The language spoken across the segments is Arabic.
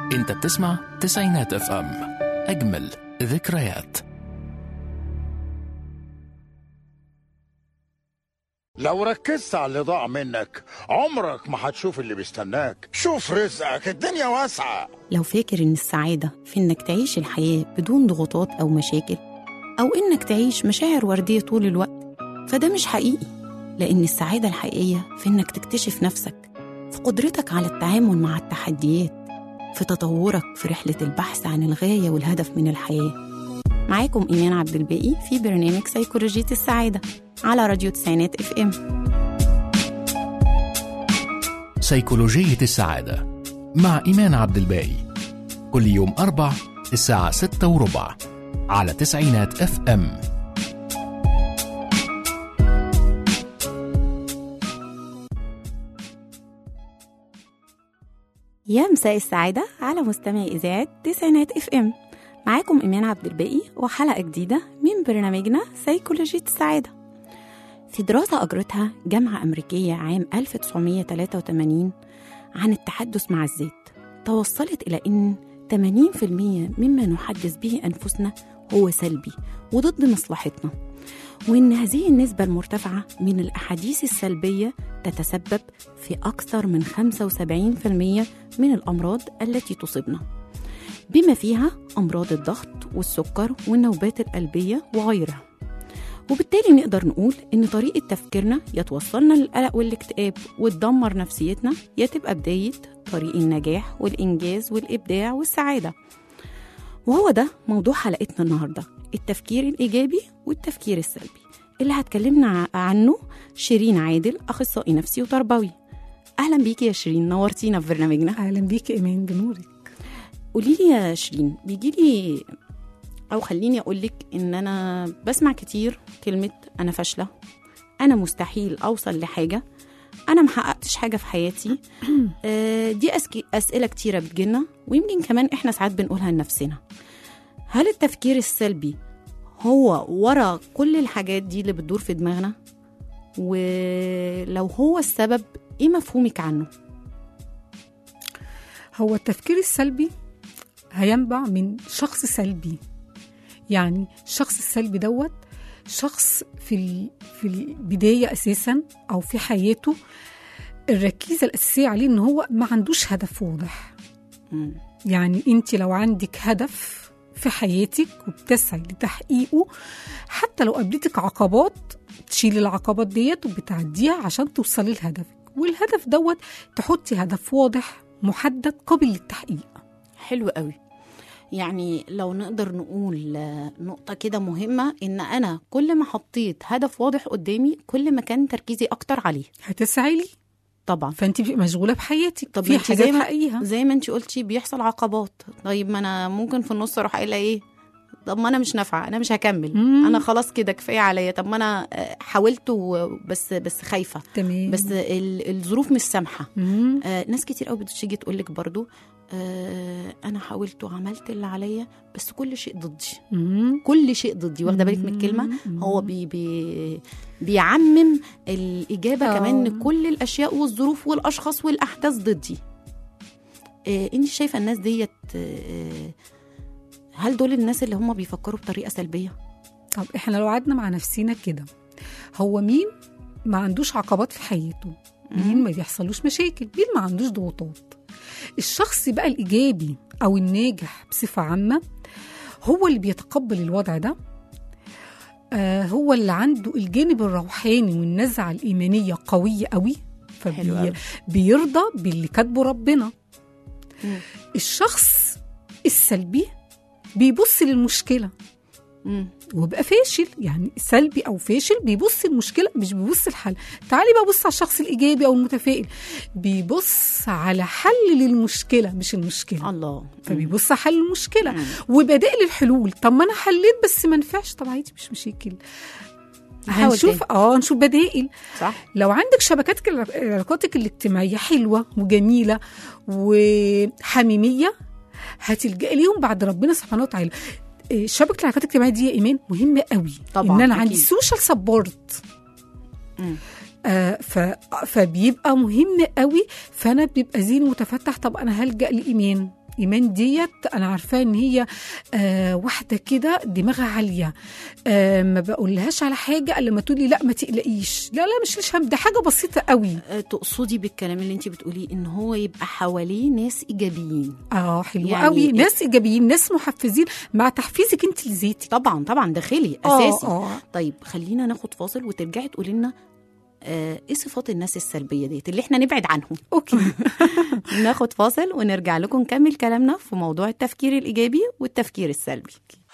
انت بتسمع تسعينات اف ام، اجمل ذكريات. لو ركزت على اللي ضاع منك عمرك ما هتشوف اللي بيستناك. شوف رزقك، الدنيا واسعة. لو فاكر إن السعادة في إنك تعيش الحياة بدون ضغوطات أو مشاكل، أو إنك تعيش مشاعر وردية طول الوقت، فده مش حقيقي. لأن السعادة الحقيقية في إنك تكتشف نفسك، في قدرتك على التعامل مع التحديات، في تطورك في رحلة البحث عن الغاية والهدف من الحياة. معاكم إيمان عبد الباقي في برنامج سيكولوجية السعادة على راديو تسعينات اف ام. سيكولوجية السعادة مع إيمان عبد الباقي، كل يوم 4 الساعة 6:15 على تسعينات اف ام. يا مساء السعادة على مستمعي إذاعة تسعينات اف ام. معاكم إيمان عبد الباقي وحلقة جديدة من برنامجنا سيكولوجية السعادة. في دراسة أجرتها جامعة أمريكية عام 1983 عن التحدث مع الذات، توصلت إلى أن 80% مما نحدث به أنفسنا هو سلبي وضد مصلحتنا، وإن هذه النسبة المرتفعة من الأحاديث السلبية تتسبب في أكثر من 75% من الأمراض التي تصيبنا، بما فيها أمراض الضغط والسكر والنوبات القلبية وغيرها. وبالتالي نقدر نقول إن طريقة تفكيرنا يتوصلنا للقلق والاكتئاب وتدمر نفسيتنا، يتبقى بداية طريق النجاح والإنجاز والإبداع والسعادة. وهو ده موضوع حلقتنا النهاردة، التفكير الإيجابي والتفكير السلبي، اللي هتكلمنا عنه شيرين عادل، أخصائي نفسي وتربوي. أهلا بيكي يا شيرين، نورتينا في برنامجنا. أهلا بيكي إيمان، بنورك. قوليلي يا شيرين، بيجيلي أو خليني أقولك إن أنا بسمع كتير كلمة أنا فاشلة، أنا مستحيل أوصل لحاجة، أنا محققتش حاجة في حياتي. دي أسئلة كتيرة بتجيلنا، ويمكن كمان إحنا ساعات بنقولها لنفسنا. هل التفكير السلبي هو ورا كل الحاجات دي اللي بتدور في دماغنا؟ ولو هو السبب، إيه مفهومك عنه؟ هو التفكير السلبي هينبع من شخص سلبي. يعني الشخص السلبي دوت شخص في البداية أساساً أو في حياته الركيزة الأساسية عليه إن هو ما عندوش هدف واضح. يعني أنت لو عندك هدف في حياتك وبتسعي لتحقيقه، حتى لو قابلتك عقبات تشيل العقبات ديت وبتعديها عشان توصلي لهدفك، والهدف دوت تحطي هدف واضح محدد قابل للتحقيق. حلو قوي. يعني لو نقدر نقول نقطة كده مهمة، إن أنا كل ما حطيت هدف واضح قدامي كل ما كان تركيزي أكتر عليه هتسعي لي طبعا. فأنت مشغولة بحياتك. طب في حاجات حقيقية زي ما أنت قلتي بيحصل عقبات. طيب ما أنا ممكن في النص أروح قايلة إيه، طب ما أنا مش نافعة، أنا مش هكمل، أنا خلاص كده كفاية عليا. طب ما أنا حاولت بس خايفة، تمام، بس الظروف مش سامحة. ناس كتير قوي بتيجي تقولك برضو أنا حاولت وعملت اللي عليا بس كل شيء ضدي. كل شيء ضدي، واخدة بالك من الكلمة؟ هو بيعمم الإجابة كمان إن كل الأشياء والظروف والأشخاص والأحداث ضدي. أنت شايفة الناس ديت، هل دول الناس اللي هم بيفكروا بطريقة سلبية؟ طب إحنا لو قعدنا مع نفسنا كده، هو مين ما عندوش عقبات في حياته؟ مين ما بيحصلوش مشاكل؟ مين ما عندوش ضغوطات؟ الشخص بقى الإيجابي أو الناجح بصفة عامة هو اللي بيتقبل الوضع ده، هو اللي عنده الجانب الروحاني والنزعة الإيمانية قوية قوي، فبيرضى باللي كاتبه ربنا. الشخص السلبي بيبص للمشكلة وبقى فاشل، يعني سلبي أو فاشل بيبص المشكلة مش بيبص الحل. تعالي بقى بص على الشخص الإيجابي أو المتفائل، بيبص على حل للمشكلة مش المشكلة. الله. فبيبص على حل المشكلة وبدائل الحلول. طب ما أنا حليت بس ما نفعش، طب عادي مش مشاكل، هنشوف نشوف بدائل. صح. لو عندك علاقاتك الاجتماعية حلوة وجميلة وحميمية، هتلجأ ليهم بعد ربنا سبحانه وتعالى. شبكة العلاقات الاجتماعية دي يا إيمان مهمة قوي طبعا. إن أنا عندي سوشيال سبورت، فبيبقى مهم قوي. فأنا بيبقى ذهني متفتح. طب أنا هلجأ لإيمان، إيمان ديت أنا عارفة إن هي واحدة كده دماغها عالية، ما بقولهاش على حاجة إلا ما تقولي لا ما تقلقيش، لا مش ليش هم، ده حاجة بسيطة قوي. تقصدي بالكلام اللي انت بتقوليه إن هو يبقى حواليه ناس إيجابيين. حلو يعني قوي، ناس إيجابيين، ناس محفزين مع تحفيزك انت لذاتك. طبعا داخلي أساسي. طيب خلينا ناخد فاصل وترجعي تقولي لنا ايه صفات الناس السلبية ديت اللي احنا نبعد عنهم. اوكي. ناخد فاصل ونرجع لكم نكمل كلامنا في موضوع التفكير الإيجابي والتفكير السلبي.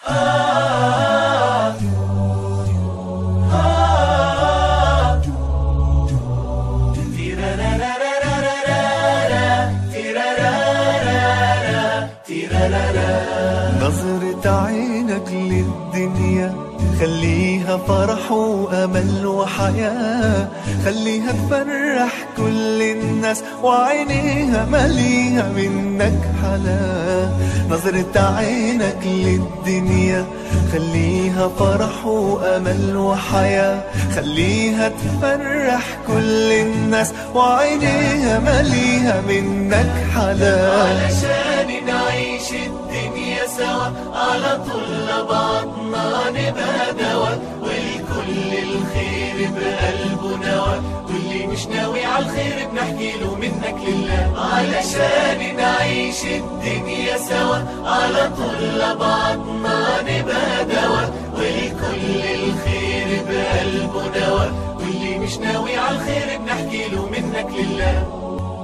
نظرة عينك للدنيا خليها فرح وأمل وحياة، خليها تفرح كل الناس وعينيها مليها منك حلا. نظرة عينك للدنيا خليها فرح وأمل وحياة، خليها تفرح كل الناس وعينيها مليها منك حلا. علشان نعيش الدنيا سوا على طول لبعضنا نبقى دوا، والكل الخير بقلبه نوى، واللي مش ناوي على الخير بنحكي له منك لله. علشان نعيش الدنيا سوا على طول لبعضنا نبقى دوا، والكل الخير بقلبه نوى، واللي مش ناوي على الخير بنحكي له منك لله.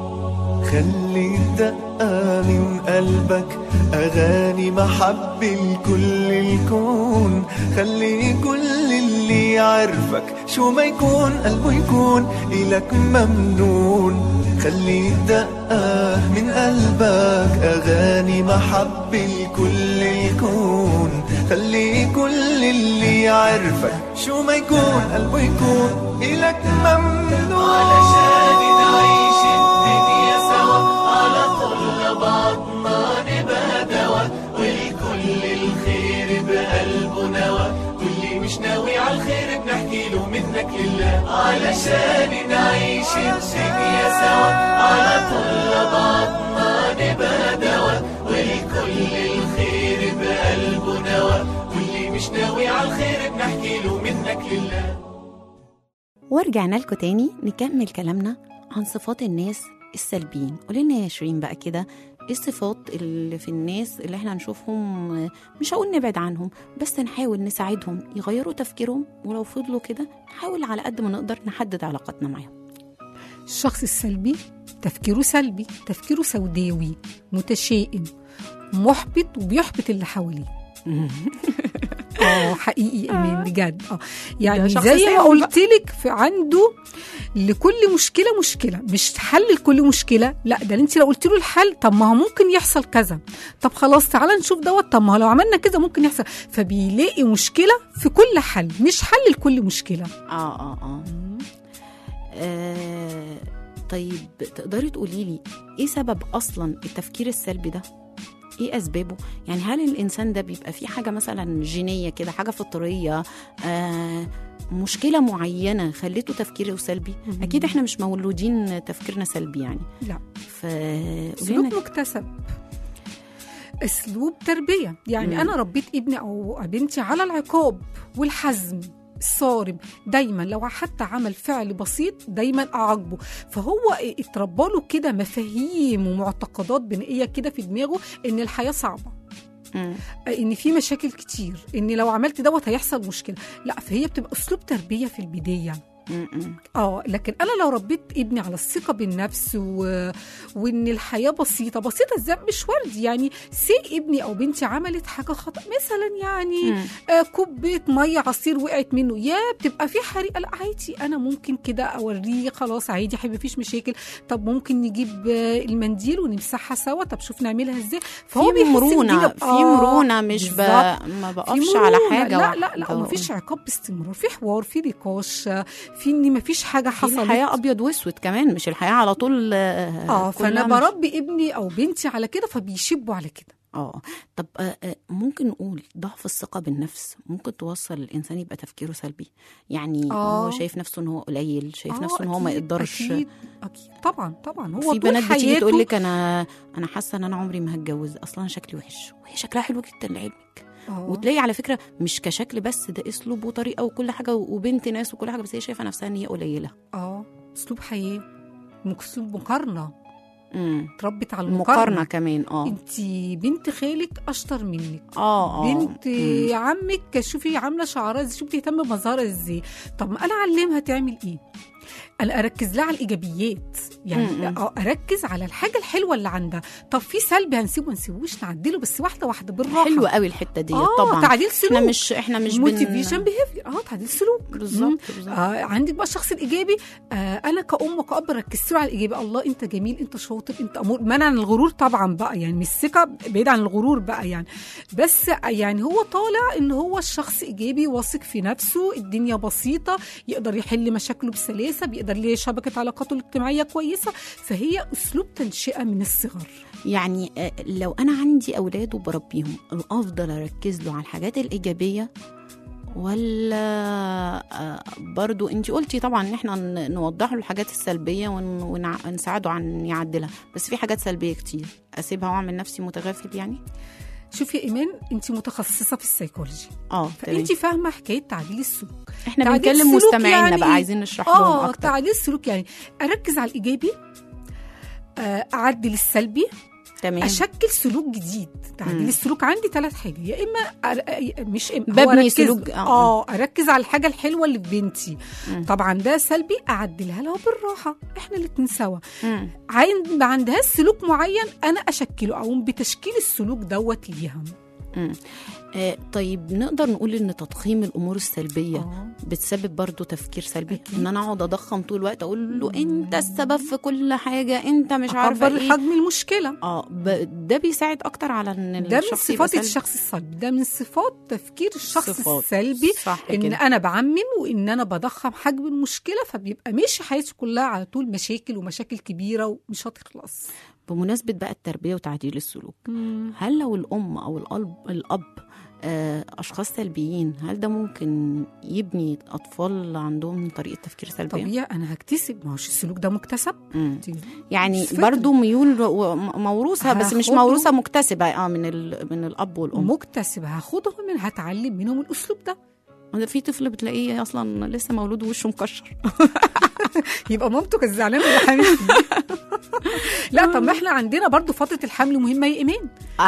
خلي دقة من قلبك أغاني محبة لكل الكون، خلي كل اللي يعرفك شو ما يكون قلبه يكون إلك ممنون. خلي دقة من قلبك أغاني محبة لكل الكون، خلي كل اللي يعرفك شو ما يكون قلبه يكون إلك ممنون. علشان نعيش الدنيا سوا على طول بعضنا نبقى دوا، والكل الخير بقلبه نوى، واللي مش ناوي على الخير بنحكي له منك لله. علشان نعيش الدنيا سوا على طول بعضنا نبقى دوا، والكل الخير بقلبه نوى، واللي مش ناوي على الخير بنحكي له منك لله. ورجعنا لكم تاني نكمل كلامنا عن صفات الناس السلبيين. قولنا يا شيرين بقى كده ايه الصفات اللي في الناس اللي احنا نشوفهم مش هقول نبعد عنهم بس نحاول نساعدهم يغيروا تفكيرهم، ولو فضلوا كده نحاول على قد ما نقدر نحدد علاقتنا معهم. الشخص السلبي تفكيره سلبي، تفكيره سوداوي متشائم محبط وبيحبط اللي حواليه. حقيقي إيمان بجد. يعني زي ما قلت لك في عنده لكل مشكله مش حل لكل مشكله، لا ده انت لو قلت له الحل طب ما هو ممكن يحصل كذا، طب خلاص تعالى نشوف دوت، طب ما لو عملنا كذا ممكن يحصل، فبيلاقي مشكله في كل حل مش حل لكل مشكله. طيب تقدري تقولي لي ايه سبب اصلا التفكير السلبي ده؟ ايه اسبابه؟ يعني هل الانسان ده بيبقى فيه حاجه مثلا جينيه كده، حاجه فطريه، مشكله معينه خليته تفكيره سلبي؟ اكيد احنا مش مولودين تفكيرنا سلبي يعني، لا. سلوك مكتسب، اسلوب تربيه. يعني انا ربيت ابني او بنتي على العقاب والحزم الصارم دايما، لو حتى عمل فعل بسيط دايما اعاقبه، فهو اتربى له كده مفاهيم ومعتقدات بنائيه كده في دماغه ان الحياه صعبه، ان في مشاكل كتير، ان لو عملت دوت هيحصل مشكله، لا فهي بتبقى اسلوب تربيه في البدايه. لكن انا لو ربيت ابني على الثقه بالنفس وان الحياه بسيطه ازاي، مش ورد يعني ابني او بنتي عملت حاجه خطا مثلا، يعني كوبايه ميه عصير وقعت منه، بتبقى في حريقه، لا عادي انا ممكن كده اوريه خلاص عادي حبيبي مفيش مشاكل، طب ممكن نجيب المنديل ونمسحها سوا، طب شوف نعملها ازاي. فهو في مرونه مش ما بقفش على حاجه. لا مفيش عقاب باستمرار، في حوار، في نقاش، في ان مفيش حاجه حصلت. الحياه ابيض واسود كمان، مش الحياه على طول. فانا بربي ابني او بنتي على كده فبيشبوا على كده. طب ممكن نقول ضعف الثقة بالنفس ممكن توصل الإنسان يبقى تفكيره سلبي، يعني هو شايف نفسه إن هو قليل، شايف نفسه إن هو ما يقدرش. أكيد طبعا هو في بنات بتيجي تقول لك أنا حاسة إن أنا عمري ما هتجوز، أصلا أنا شكلي وحش، وهي شكلها حلو جدا لعلمك. وتلاقي على فكرة مش كشكل بس، ده أسلوب وطريقة وكل حاجة وبنت ناس وكل حاجة، بس هي شايفة نفسها إن هي قليلة. أسلوب حياة، أسلوب مقارنة، تربت على المقارنة كمان. انت بنت خالك اشطر منك، بنت عمك شوفي عامله شعرها ازاي، شوفي تهتم بمظهرها ازاي. طب ما انا اعلمها تعمل ايه؟ انا اركز لها على الايجابيات، يعني اركز على الحاجه الحلوه اللي عندها. طب في سلبي هنسيبه ما نسيبوش، نعدله بس واحده واحده بالراحه. حلوه قوي الحته دي. طبعا تعديل سلوك، احنا مش موتيفيشن بيهيفير. تعديل سلوك بالظبط. عندك بقى الشخص الايجابي، انا كأم وكأب ركزت له على الايجابي، الله انت جميل، انت شاطر، انت امور، منع عن الغرور طبعا بقى، يعني مش الثقه، بعيد عن الغرور بقى يعني. بس يعني هو طالع ان هو الشخص ايجابي واثق في نفسه، الدنيا بسيطه، يقدر يحل مشاكله بسلاسه، بيقدر ليه شبكه علاقاته الاجتماعيه كويسه. فهي اسلوب تنشئه من الصغر. يعني لو انا عندي اولاد وبربيهم، افضل اركز له على الحاجات الايجابيه، ولا برضو انتي قلتي طبعا ان احنا نوضح له الحاجات السلبيه ونساعده عن يعدلها، بس في حاجات سلبيه كتير اسيبها واعمل نفسي متغافل يعني؟ شوفي يا ايمان، انت متخصصه في السيكولوجي، فانت فاهمه حكايه تعديل السلوك. احنا بنكلم مستمعينا يعني بقى، عايزين نشرح لهم اكتر. تعديل السلوك يعني اركز على الايجابي، اعدل السلبي، تمام، اشكل سلوك جديد. تعديل السلوك عندي 3 حاجات، يا اما مش ببني سلوك، اركز على الحاجه الحلوه اللي في بنتي. طبعا ده سلبي، اعدلها لها بالراحه، احنا الاتنين سوا. ما عندهاش سلوك معين، انا اشكله، اقوم بتشكيل السلوك دوت ليها. طيب نقدر نقول ان تضخيم الامور السلبيه بتسبب برضو تفكير سلبي؟ أكيد. ان انا اقعد اضخم طول الوقت، اقول له انت السبب في كل حاجه، انت مش عارفه ايه، حجم المشكله. ده بيساعد اكتر على ان ده من صفات الشخص السلبي، ده من صفات تفكير الشخص السلبي، ان كده. انا بعمم وان انا بضخم حجم المشكله، فبيبقى ماشي حياته كلها على طول مشاكل ومشاكل كبيره ومش هتخلص. بمناسبة بقى التربية وتعديل السلوك، هل لو الأم أو الأب أشخاص سلبيين، هل ده ممكن يبني أطفال عندهم طريقة تفكير سلبية؟ طبيعي، أنا هكتسب، ما هوش السلوك ده مكتسب. يعني برضو ميول موروثة، بس مش موروثة، مكتسبة من الأب والأم. مكتسبة، هاخدهم من، هتعلم منهم الأسلوب ده. في طفل بتلاقيه أصلا لسه مولود ووشه مكشر يبقى مامته كانت زعلانة من الحمل. لا طب ما احنا عندنا برضو فترة الحمل مهمة يا إيمان.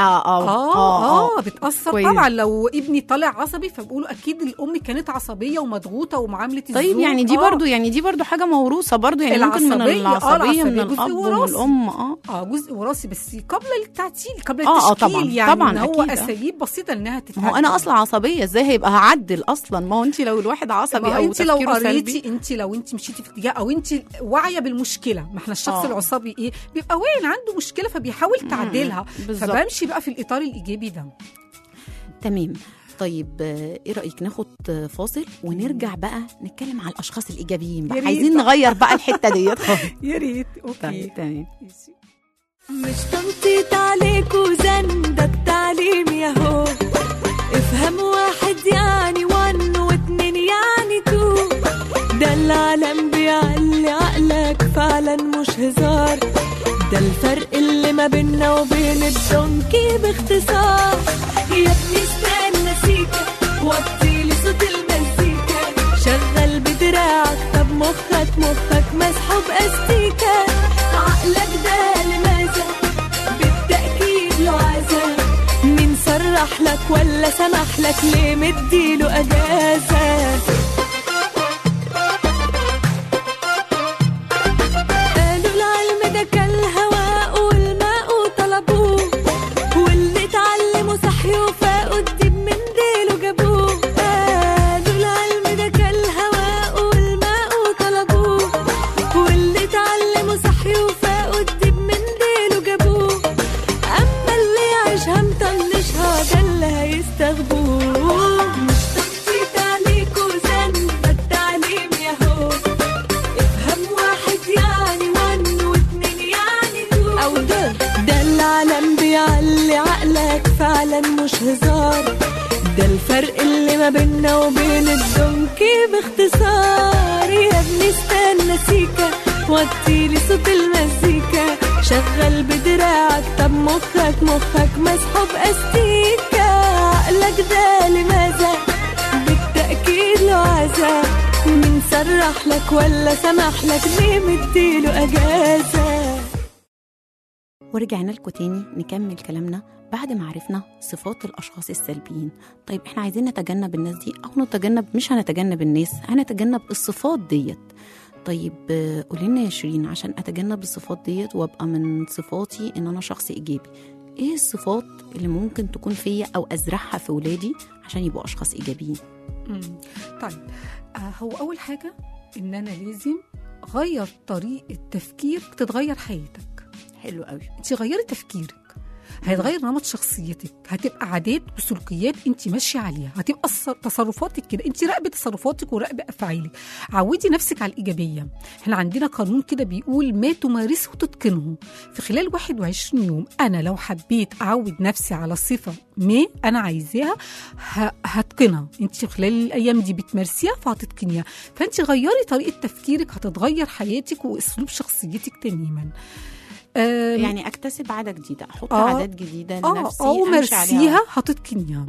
بتأثر كويس. طبعا لو ابني طالع عصبي، فبقولوا أكيد الأم كانت عصبية ومضغوطة ومعاملة الزوج. طيب يعني دي برضو حاجة موروثة برضو، يعني ممكن من العصبية من الأب والأم. جزء وراثي، بس قبل التعديل، قبل التشكيل. طبعا يعني هو أساليب بسيطة إنها تتعدل. هو أنا أصلا عصبية، إزاي هيبقى هعدل أصلا؟ ما هو أنت لو الواحد عصبي أو تفكيره سلبي، لو أنت مشيتي في اتجاه، أو أنت واعية بالمشكلة. ما احنا الشخص العصبي إيه بيبقى واعي عنده مشكلة، فبيحاول تعدلها، فبمشي بقى في الإطار الإيجابي ده. تمام. طيب ايه رأيك ناخد فاصل ونرجع بقى نتكلم على الأشخاص الإيجابيين بقى؟ عايزين نغير بقى الحتة ديت. يا ريت. أوكي تمام. مش تنطيط عليك وزن، ده التعليم ياهو، افهم 1 يعني 1 و2 يعني 2، ده العالم بيعلي عقلك فعلا مش هزار، ده الفرق اللي ما بيننا وبين الدونكي باختصار. يا ابني استنى سيكا، وطيلي صوت المزيكا، شغل بدراعك، طب مخك مسحوب استيكا، عقلك ده لماذا بالتأكيد له عذاب، مين صرح لك ولا سمح لك، ليه مديله أجازة؟ قالوا العلم ده كالهواء والماء طلبوه، واللي اتعلموا صحيوا فاقوا الدب من ديله جابوه. قالوا العلم ده كالهواء والماء طلبوه، واللي اتعلموا صحيوا فاقوا الدب من ديله جابوه، أما اللي يعيشها مطنشها ده اللي هيستغبوه. مش تنطيط عليك وزن، ده التعليم ياهو، افهم 1 يعني 1 و2 يعني هزار، ده الفرق اللي ما بيننا وبين الدنكي باختصار. يا ابني استنى سيكا وطيلي صوت المزيكا، شغل بدراعك طب مخك مسحوب استيكا. عقلك ده لماذا بالتأكيد له عذاب، مين سرح لك ولا سمح لك ليه مديله أجازة؟ ورجعنا لكم تاني نكمل كلامنا بعد ما عرفنا صفات الأشخاص السلبيين. طيب احنا عايزين نتجنب الناس دي أو نتجنب، مش هنتجنب الناس، هنتجنب الصفات ديت. طيب قولينا يا شيرين، عشان أتجنب الصفات ديت وأبقى من صفاتي إن أنا شخص إيجابي، إيه الصفات اللي ممكن تكون فيا أو أزرعها في ولادي عشان يبقوا أشخاص إيجابيين؟ طيب هو أول حاجة إن أنا لازم غير طريقة تفكيرك تتغير حياتك. حلو قوي. انت غيري تفكيرك هيتغير نمط شخصيتك، هتبقى عادات وسلوكيات انت ماشيه عليها، هتبقى تصرفاتك كده، انت راقبي تصرفاتك وراقبي افعالك، عودي نفسك على الايجابيه. احنا عندنا قانون كده بيقول ما تمارسه تتقنه. في خلال 21 يوم انا لو حبيت اعود نفسي على صفه ما انا عايزاها هتقنها. انت في خلال الايام دي بتمارسيها فهتتقنيها. فانت غيري طريقه تفكيرك هتتغير حياتك واسلوب شخصيتك تماما. يعني اكتسب عادة جديدة، احط عادات جديدة لنفسي ومارسيها هتتقنيها.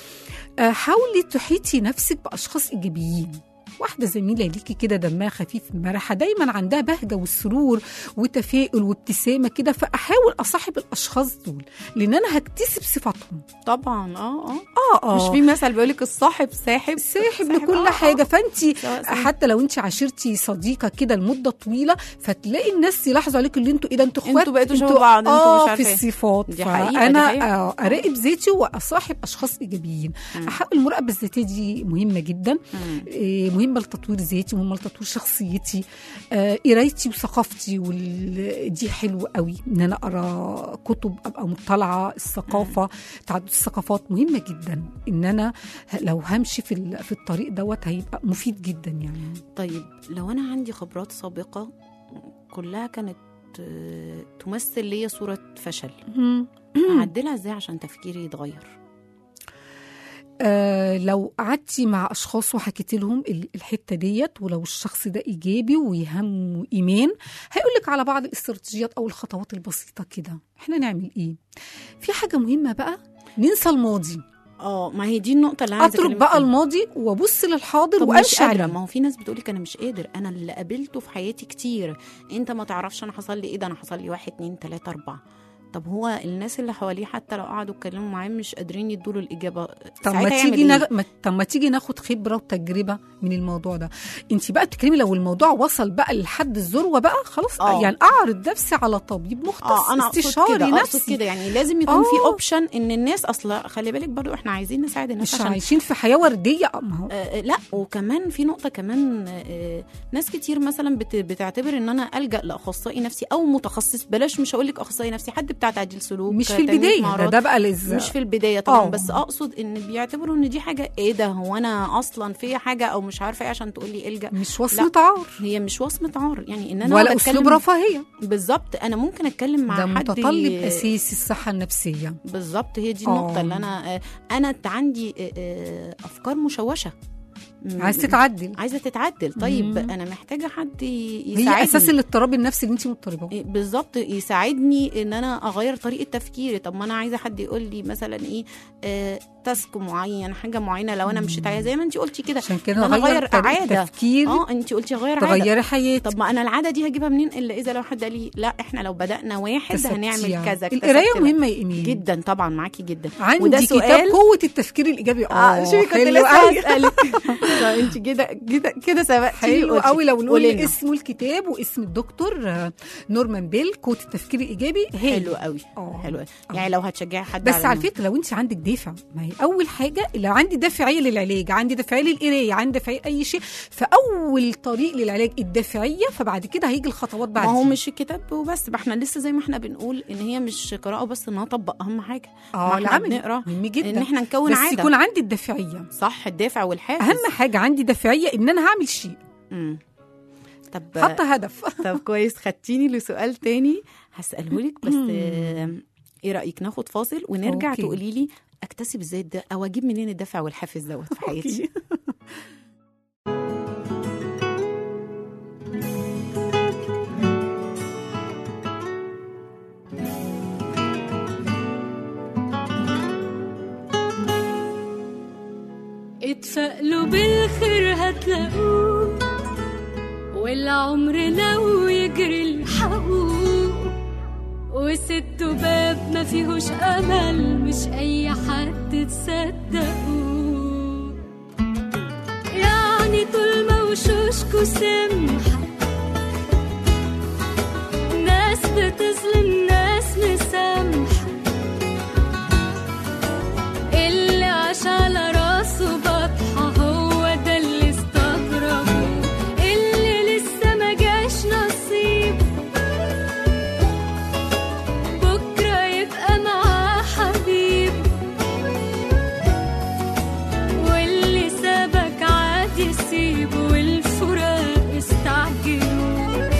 حاولي تحيطي نفسك باشخاص ايجابيين. واحدة زميلة ليكي كده دمها خفيف مرحة، دايما عندها بهجة والسرور وتفاؤل وابتسامة كده، فأحاول أصاحب الأشخاص دول لأن أنا هكتسب صفاتهم. طبعا مش في مثل بيقولك الصاحب ساحب لكل حاجة. فأنتي حتى لو أنتي عاشرتي صديقة كده لمدة طويلة فتلاقي الناس يلاحظوا عليك اللي انتوا انتوا اخوات، انتوا بقيتوا شبه بعض، انتوا مش عارفة في الصفات. فأنا أراقب ذاتي وأصاحب أشخاص إيجابيين. أحاول المراقبة الذاتية دي مهمة جدا، مهمة لتطوير ذاتي، مهمة لتطوير شخصيتي. قرايتي وثقافتي دي حلوة قوي ان انا اقرا كتب، ابقى مطلعة. الثقافة، تعدد الثقافات مهمة جدا، ان انا لو همشي في الطريق دوت هيبقى مفيد جدا يعني. طيب لو انا عندي خبرات سابقة كلها كانت تمثل لي صورة فشل، اعدلها ازاي عشان تفكيري يتغير؟ لو قعدتي مع أشخاص وحكيتي لهم الحتة ديت، ولو الشخص ده إيجابي ويهمه إيمان، هيقولك على بعض الاستراتيجيات أو الخطوات البسيطة كده. إحنا نعمل إيه؟ في حاجة مهمة بقى، ننسى الماضي. ما هي دي النقطة اللي عايزة أترك بقى الماضي وابص للحاضر وأمشي عليه. ما هو في ناس بتقولك أنا مش قادر، أنا اللي قابلته في حياتي كتير، أنت ما تعرفش أنا حصل لي إيه، ده أنا حصل لي 1 2 3 4. طب هو الناس اللي حواليه حتى لو قعدوا يتكلموا معاه مش قادرين يدوا له الإجابة. طب ما تيجي ناخد خبرة وتجربة من الموضوع ده. انت بقى بتتكلمي لو الموضوع وصل بقى لحد الذروة بقى خلاص يعني اعرض نفسي على طبيب مختص، أنا استشاري نفسي كده. يعني لازم يكون في اوبشن ان الناس اصلا، خلي بالك برضو احنا عايزين نساعد الناس، مش عايشين في حياة وردية. لا، وكمان في نقطة كمان، ناس كتير مثلا بتعتبر ان انا ألجأ لأخصائي نفسي او متخصص، بلاش مش هقولك أخصائي نفسي، حد بتاع تعديل سلوك، مش في البداية ده بقى مش في البداية طبعا. بس أقصد إن بيعتبروا إن دي حاجة إيه ده، هو أنا أصلا في حاجة أو مش عارفة إيه عشان تقولي إلجأ. مش وصمة عار، هي مش وصمة عار، يعني إن أنا ولا أسلوب رفاهية. بالظبط، أنا ممكن أتكلم مع ده حد متطلب أساسي الصحة النفسية. بالظبط، هي دي النقطة اللي أنا عندي أفكار مشوشة، عايزة تتعدل. طيب أنا محتاجة حد يساعدني. هي أساس الاضطراب النفسي اللي أنت مضطربة. بالظبط، يساعدني إن أنا أغير طريقة تفكيري. طب ما أنا عايزة حد يقول لي مثلا إيه، تاسك معين، حاجة معينة، لو أنا مشيت عليها زي ما أنت قلتي كده، عشان كده أغير عادة تفكير. أنت قلتي غير عادة، تغيري حياتك. طب ما أنا العادة دي هجيبها منين إلا إذا لو حد قال لي لا إحنا لو بدأنا 1 هنعمل كذا. القراية مهمة يا إيمان جدا، طبعا معاكي جدا. عندي كتاب قوة التفكير الإيجابي. شوفي كنت لسه أسألك. أنت كده سبقتي. حلو قوي. لو نقول اسمه الكتاب واسم الدكتور نورمان بيل، قوة التفكير الإيجابي. حلو قوي. حلو. يعني لو هتشجعي حد، بس على فكرة لو أنت عندك دافع، ما هي أول حاجة لو عندي دافعية للعلاج، عندي دافعية للقراية، عندي دافعية أي شيء، فأول طريق للعلاج الدافعية، فبعد كده هيجي الخطوات بعد. ما هو مش الكتاب وبس، ما احنا لسه زي ما احنا بنقول ان هي مش قراءة بس، ان اطبق اهم حاجة. العمل بنقرا مهم جدا، ان احنا نكون عادة، بس يكون عندي الدافعية. صح، الدافع والحافز أهم حاجة عندي دافعية ان انا هعمل شيء. طب حط هدف. طب كويس، خدتيني لسؤال تاني هسأله لك، بس ايه رأيك ناخد فاصل ونرجع تقولي لي اكتسب ازاي ده، او اجيب منين الدافع والحافز دوت في حياتي؟ اتفائلوا بالخير هتلاقوه، والعمر لو يجري الحقوق، وست باب ما فيهوش امل، مش اي حد تصدقوه. يعني طول ما وشوشكوا سمحة، ناس بتظلم ناس مسامحة، اللي عاش على راسه بطحة هو ده اللي استغربه، اللي لسه ما جاش نصيب بكرة يبقى معاه حبيب، واللي سابك عادي سيبه، والفراق استعجلوا.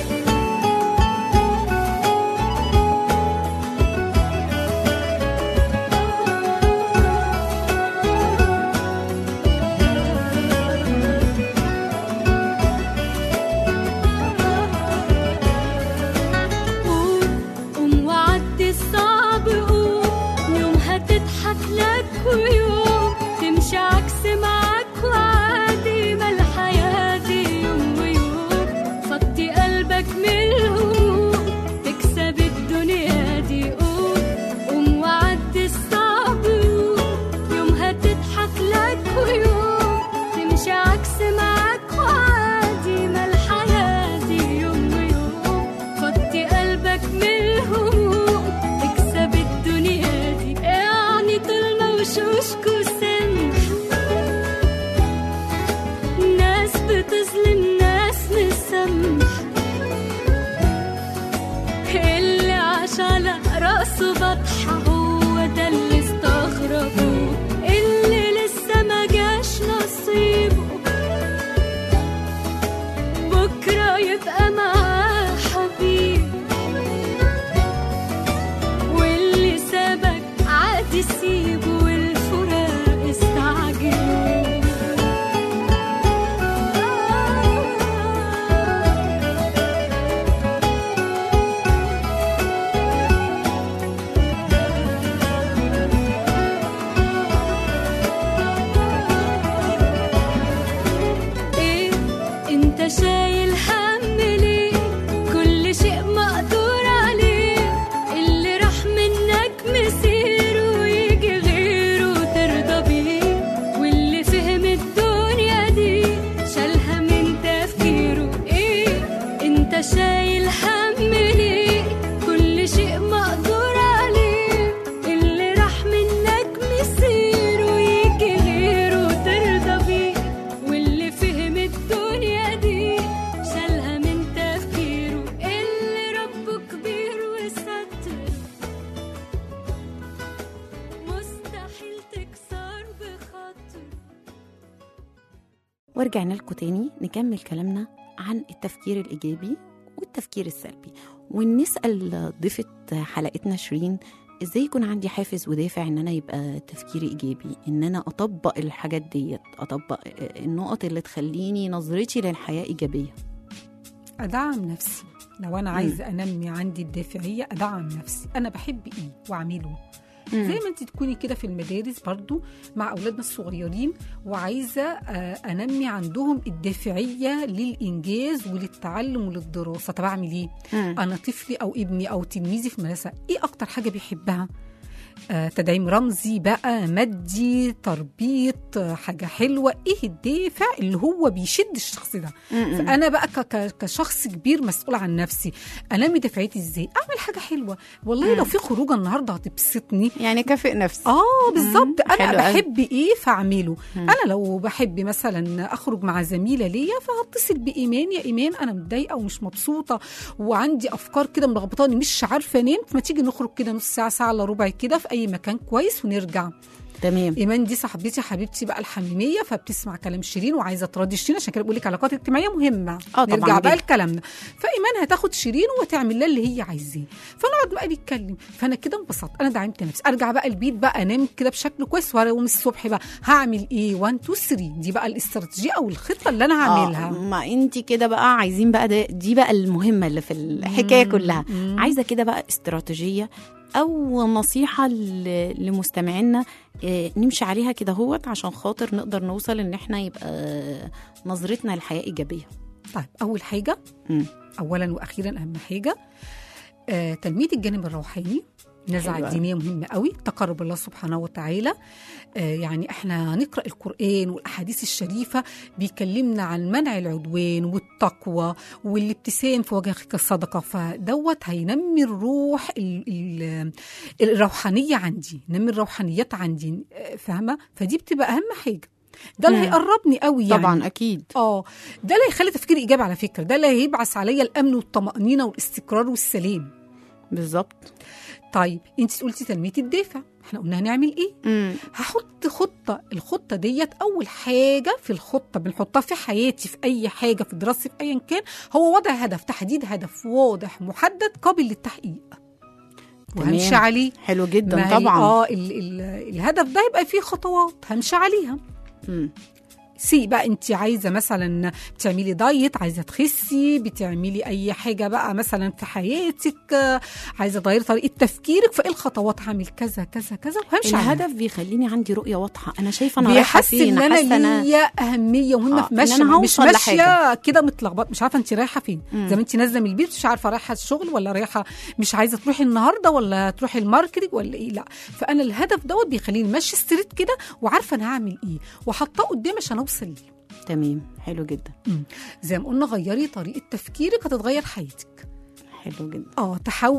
قوم وعدي الصعب، قوم يوم هتضحك لك، ويوم تمشي عكس معاك وعادي، ما الحياة دي يوم ويوم. فضي قلبك من الهموم، تكسب الدنيا دي. قوم وعدي الصعب، قوم يوم هتضحك لك، ويوم تمشي عكس معاك وعادي، ما الحياة دي يوم ويوم. فضي قلبك من الهموم، تكسب الدنيا دي. يعني طول ما وشوشكوا سمحة، ناس بتظلم ناس مسامحة، اللي عاش على راسه بطحة هو ده اللي استغربوه، اللي لسه ما جاش نصيبه بكرة يبقى معاه حبيب، واللي سابك عادي سيبه، والفراق استعجلوا. ايه انت شايل هم ليه؟ كل شيء مقدور عليه، اللي راح منك مسيره ويجي غيره ترضى بيه، واللي فهم الدنيا دي شالها من تفكيره. ايه انت شايل هم ليه؟ كل شيء مقدور عليه، اللي راح منك مسيره ويجي غيره ترضى بيه، واللي فهم الدنيا دي شالها من تفكيره، اللي ربه كبير وستر مستحيل تكسر بخاطر. ورجعنا لكم تاني نكمل كلامنا عن التفكير الإيجابي والتفكير السلبي، ونسأل ضيفة حلقتنا شيرين ازاي يكون عندي حافز ودافع ان انا يبقى تفكيري ايجابي، ان انا اطبق الحاجات ديت، اطبق النقط اللي تخليني نظرتي للحياة ايجابية. أدعم نفسي. لو أنا عايزة أنمي عندي الدافعية أدعم نفسي، أنا بحب إيه وأعمله. زي ما انت تكوني كده في المدارس برضو مع أولادنا الصغيرين، وعايزة أنمي عندهم الدافعية للإنجاز وللتعلم وللدراسة. طب أعمل إيه؟ أنا طفلي أو ابني أو تلميذي في المدرسة إيه أكتر حاجة بيحبها؟ تدعيم رمزي بقى، مادي، تربيط، حاجة حلوة. ايه الدافع اللي هو بيشد الشخص ده؟ فأنا بقى كشخص كبير مسؤول عن نفسي، أنمي دافعيتي ازاي؟ أعمل حاجة حلوة. والله لو في خروجة النهاردة هتبسطني، يعني كافئ نفسي. بالظبط. أنا بحب ايه فأعمله. أنا لو بحب مثلا أخرج مع زميلة ليا فهتصل بإيمان، يا إيمان أنا متضايقة ومش مبسوطة وعندي أفكار كده ملخبطاني مش عارفة أنام، ما تيجي نخرج كده نص ساعة، ساعة إلا ربع كده في أي مكان كويس ونرجع. تمام. ايمان دي صاحبتي حبيبتي بقى الحميميه، فبتسمع كلام شيرين وعايزه تراضي شيرين، عشان كده بقول لك علاقات اجتماعيه مهمه. طبعا نرجع بقى جدا. لكلامنا. فايمان هتاخد شيرين وتعمل لها اللي هي عايزاه، فنقعد بقى نتكلم، فانا كده انبسطت، انا دعمت نفسي، ارجع بقى البيت بقى انام كده بشكل كويس، واقوم الصبح بقى هعمل ايه 1 2 3. دي بقى الاستراتيجيه او الخطه اللي انا هعملها. ما انت كده بقى عايزين بقى دي بقى المهمه اللي في الحكايه كلها. عايزه كده بقى استراتيجيه او نصيحه لمستمعينا نمشي عليها كده هوت، عشان خاطر نقدر نوصل ان احنا يبقى نظرتنا للحياه ايجابيه. طيب اول حاجه اولا واخيرا اهم حاجه تنميه الجانب الروحاني. النزعة الدينية مهمة قوي، تقرب الله سبحانه وتعالى. يعني احنا نقرأ القرآن والأحاديث الشريفة بيكلمنا عن منع العدوان والتقوى والابتسام في وجه أخيك الصدقة، فدوت هينمي الروح الروحانية عندي، نمي الروحانيات عندي، فاهمة؟ فدي بتبقى أهم حاجة. ده اللي هيقربني قوي يعني. طبعا اكيد. ده اللي هيخلي تفكير ايجابي على فكرة، ده اللي هيبعث عليا الامن والطمأنينة والاستقرار والسلام. بالظبط. طيب انت قلتي تنمية الدافع، احنا قلنا هنعمل ايه؟ هحط خطة. الخطة ديت اول حاجة في الخطة بنحطها في حياتي، في اي حاجة، في دراستي، في ايا كان، هو وضع هدف، تحديد هدف واضح محدد قابل للتحقيق وهمشي عليه. حلو جدا طبعا. الهدف ده يبقى فيه خطوات همشي عليها. بقى انت عايزه مثلا بتعملي دايت، عايزه تخسي، بتعملي اي حاجه بقى مثلا في حياتك، عايزه تغيري طريقه تفكيرك، فايه الخطوات؟ هعمل كذا كذا كذا وهمشي. الهدف بيخليني عندي رؤيه واضحه، انا شايفه انا رايحه فين، حاسه ان انا ليا اهميه ومهمه في ماشيه، مش ماشيه كده متلخبطه، مش عارفه انت رايحه فين. زي ما انت نازله من البيت مش عارفه رايحه الشغل ولا رايحه مش عايزه تروحي النهارده ولا تروحي الماركتنج ولا ايه. لا، فانا الهدف دوت بيخليني ماشيه ستريت كده وعارفه انا هعمل ايه وحاطاه قدامي عشان اوصل ليه. تمام، حلو جدا. زي ما قلنا غيري طريقه تفكيرك هتتغير حياتك. حلو جدا.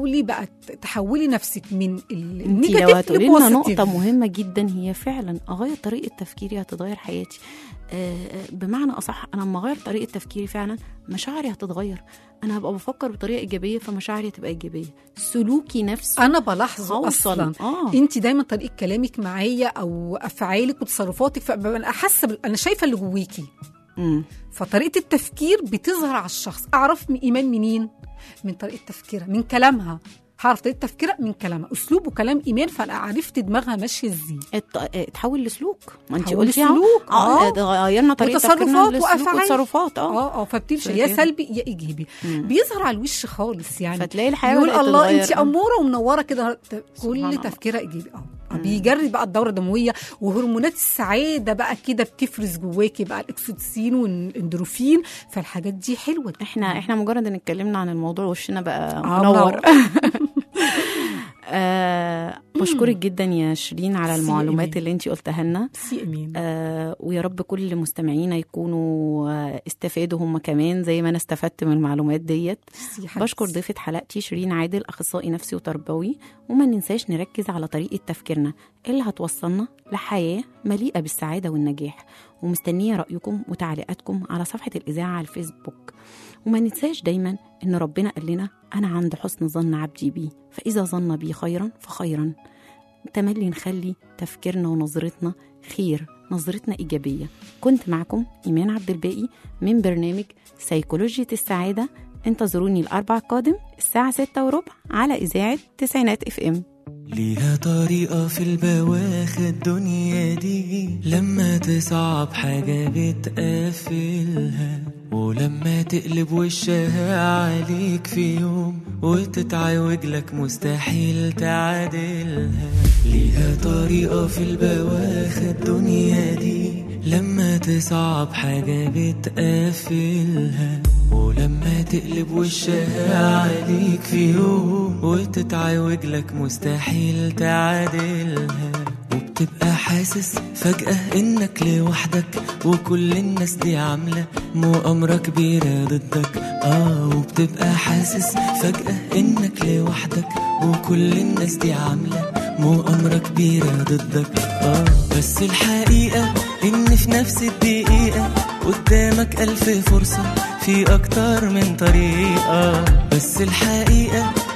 تحولي نفسك من النيجاتيف لو هتقولي لنا نقطه مهمه جدا، هي فعلا اغير طريقه تفكيري هتتغير حياتي. بمعنى اصح، انا لما اغير طريقه تفكيري فعلا مشاعري هتتغير، انا هبقى بفكر بطريقه ايجابيه فمشاعري هتبقى ايجابيه، سلوكي نفسه انا بلاحظه اصلا. انت دايما طريقه كلامك معايا او افعالك وتصرفاتك فببقى حاسه انا شايفه اللي جواكي. فطريقه التفكير بتظهر على الشخص. اعرف ايمان منين؟ من طريقه تفكيرها، من كلامها. هعرف طريقه تفكيرها من كلامها، اسلوب وكلام ايمان، فانا عرفت دماغها ماشيه ازاي. تحول لسلوك، ما انت قلتي سلوك. غيرنا طريقه تفكيرنا وافعال وتصرفات. فبتمشي يا سلبي يا ايجابي. بيظهر على الوش خالص يعني، فتلاقي الحياه يقول الله انت اموره ومنوره كده، كل تفكيرها ايجابي. بيجري بقى الدوره الدمويه وهرمونات السعاده بقى كده بتفرز جواكي بقى الاكسيتوسين والاندروفين، فالحاجات دي حلوه. احنا مجرد ان اتكلمنا عن الموضوع وشنا بقى منور. بشكرك جدا يا شيرين على المعلومات اللي انتي قلتها لنا. ويا رب كل مستمعينا يكونوا استفادوا هم كمان زي ما انا استفدت من المعلومات ديت. بشكر ضيفة حلقتي شيرين عادل، اخصائي نفسي وتربوي. وما ننساش نركز على طريقة تفكيرنا اللي هتوصلنا لحياة مليئة بالسعادة والنجاح. ومستنية رأيكم وتعليقاتكم على صفحة الإذاعة على الفيسبوك. وما ننساش دايما إن ربنا قال لنا أنا عند حسن ظن عبدي بي، فإذا ظن بي خيرا فخيرا. تملي نخلي تفكيرنا ونظرتنا خير، نظرتنا إيجابية. كنت معكم إيمان عبد الباقي من برنامج سيكولوجية السعادة. انتظروني الأربع القادم الساعة 6:15 على إذاعة تسعينات FM. ليها طريقة في البواخر الدنيا دي، لما تصعب حاجة بتقفلها، ولما تقلب وشها عليك في يوم وتتعوج لك مستحيل تعادلها. ليها طريقة في البواخر الدنيا دي، لما تصعب حاجة بتقفلها، ولما تقلب وشها عليك في يوم وتتعوج لك مستحيل تعادلها. وبتبقى حاسس فجأة انك لوحدك وكل الناس دي عاملة مؤامرة كبيرة ضدك. وبتبقى حاسس فجأة انك لوحدك وكل الناس دي عاملة مؤامرة كبيرة ضدك. بس الحقيقة ان في نفس الدقيقة قدامك 1000 فرصة في اكتر من طريقة. بس الحقيقة ان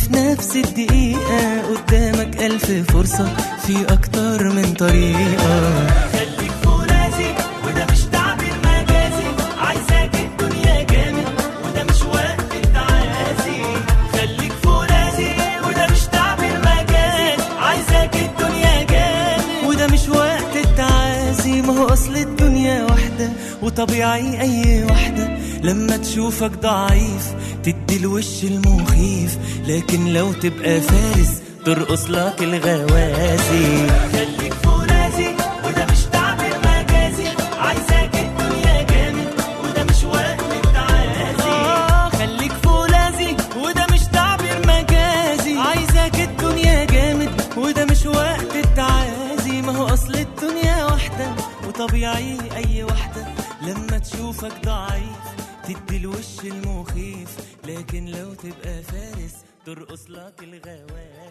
في نفس الدقيقة قدامك 1000 فرصة في أكتر من طريقة. خليك فرازي وده مش تعبير مجازي، عايزاك الدنيا جامد وده مش وقت التعازي. خليك فرازي وده مش تعبير مجازي، عايزاك الدنيا جامد وده مش وقت التعازي. ما هو أصل الدنيا واحدة وطبيعي أي واحدة لما تشوفك ضعيف تدي الوش المخيف، لكن لو تبقى فارس ترقص لك الغوازي. خليك فرازي وده مش تعبير مجازي، عايزاك الدنيا جامد وده مش وقت التعازي. خليك فرازي وده مش تعبير مجازي، عايزاك الدنيا جامد وده مش وقت التعازي. ما هو أصل الدنيا واحدة وطبيعي أي واحدة لما تشوفك ضعيف تدي الوش المخيف، لكن لو تبقى فارس ترقص لك الغوازي.